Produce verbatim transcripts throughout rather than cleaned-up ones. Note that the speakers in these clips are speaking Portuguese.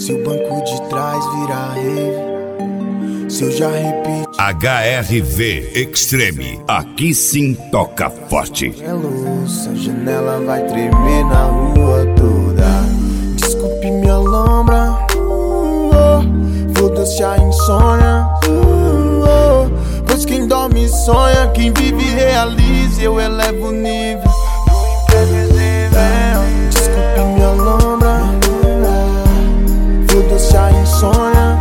Se o banco de trás virar rave, se eu já repeti. H R V Extreme, aqui sim toca forte. É louça, a janela vai tremer na rua toda. Desculpe minha lombra, uh, oh, foda-se a insônia, uh, oh, pois quem dorme sonha, quem vive realiza. Eu elevo o nível do imprevisível. Desculpe minha lombra, foda-se a insônia,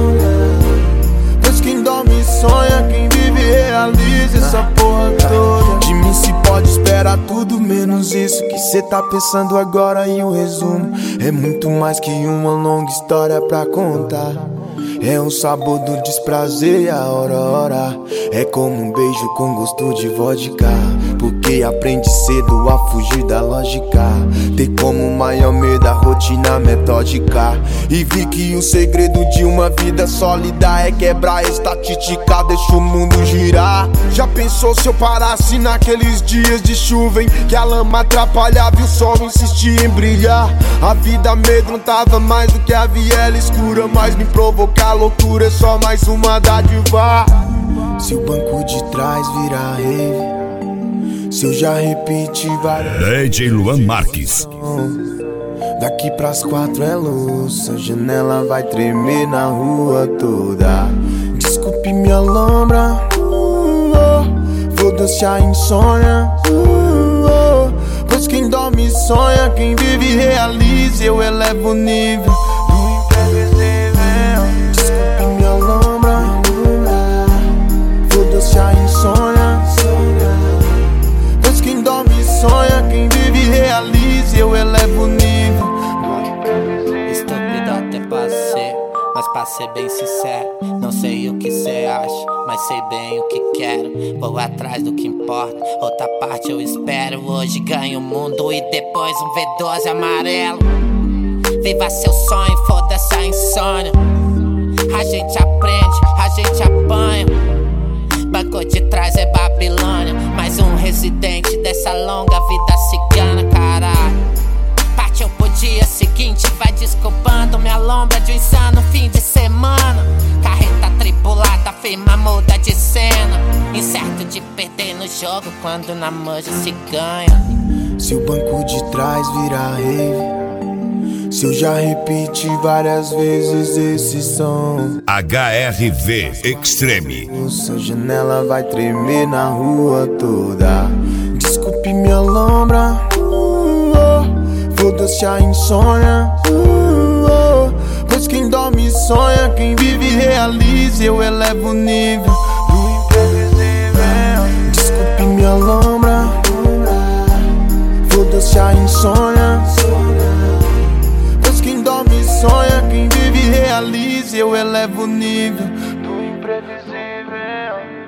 pois quem dorme sonha, quem vive realiza. Essa porra toda de mim se pode esperar tudo menos isso que cê tá pensando agora. E o resumo é muito mais que uma longa história pra contar. É o sabor do desprazer e a hora hora. É como um beijo com gosto de vodka, porque aprende cedo a fugir da lógica. Ter como maior medo a rotina metódica. E vi que o segredo de uma vida sólida é quebrar a estatística, deixa o mundo girar. Já pensou se eu parasse naqueles dias de chuva em que a lama atrapalhava e o sol insistia em brilhar? A vida amedrontava mais do que a viela escura, mas me provocar loucura é só mais uma dádiva. Se o banco de trás virar rave, se eu já repeti várias D J Luan Marques. Daqui pras quatro é louça, a janela vai tremer na rua toda. Desculpe minha lombra, uh, oh, foda-se a insônia, uh, oh, pois quem dorme sonha, quem vive realiza. Eu elevo o nível do imprevisível. Desculpe minha lombra, foda-se a insônia, pois quem dorme sonha, quem vive realiza. Eu elevo o nível do imprevisível. Estúpido até passei, mas pra ser bem sincero, não sei o que cê acha, mas sei bem o que quero. Vou atrás do que importa, outra parte eu espero. Hoje ganho o mundo e depois um V doze amarelo. Viva seu sonho, foda-se a insônia. A gente aprende, a gente apanha. Banco de trás é Babilônia, mais um residente dessa longa vida cigana, caralho. Partiu pro dia seguinte, vai desculpando minha lombra de um insano fim de semana. Carreta tripulada, firma muda de cena. Incerto de perder no jogo quando na manja se ganha. Se o banco de trás virar rave, se eu já repeti várias vezes esse som. H R V Extreme. Nossa janela vai tremer na rua toda. Desculpe minha lombra, uh, oh, foda-se a insônia, uh, oh, pois quem dorme sonha, quem vive realiza. Eu elevo o nível do imprevisível. Desculpe minha lombra, foda-se a insônia, pois quem dorme sonha, quem vive realiza. Eu elevo o nível do imprevisível.